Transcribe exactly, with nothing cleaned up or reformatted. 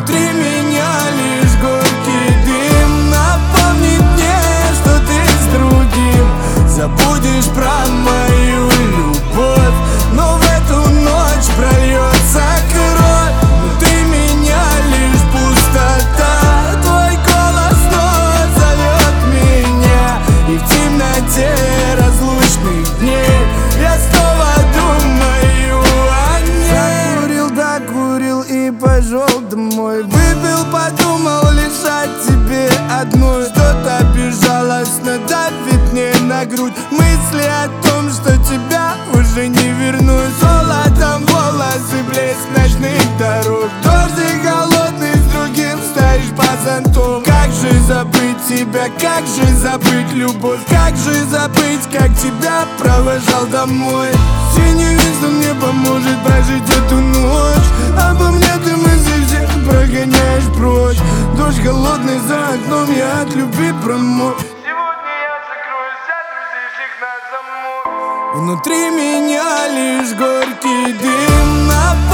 Внутри меня лишь горький дым напомнит мне, что ты с другим забудешь про мою любовь, но в эту ночь прольется кровь. Внутри меня лишь пустота, твой голос снова зовет меня, и в темноте разлучных дней я снова думаю о ней. Закурил, докурил и пошел домой. Выпил, подумал лишь о тебе одной. Что-то безжалостно давит мне на грудь. Мысли о том, что тебя уже не вернуть. Золотом волосы, блеск ночных дорог. Дождик холодный, с другим стоишь по зонтом. Как же забыть тебя, как же забыть любовь? Как же забыть, как тебя провожал домой? Синий визор мне поможет прожить эту ночь. Обо мне ты мысли всех прогоняешь прочь. Дождь холодный за окном, я от любви промок. Сегодня я закрою вся друзей всех на замок. Внутри меня лишь горький дым.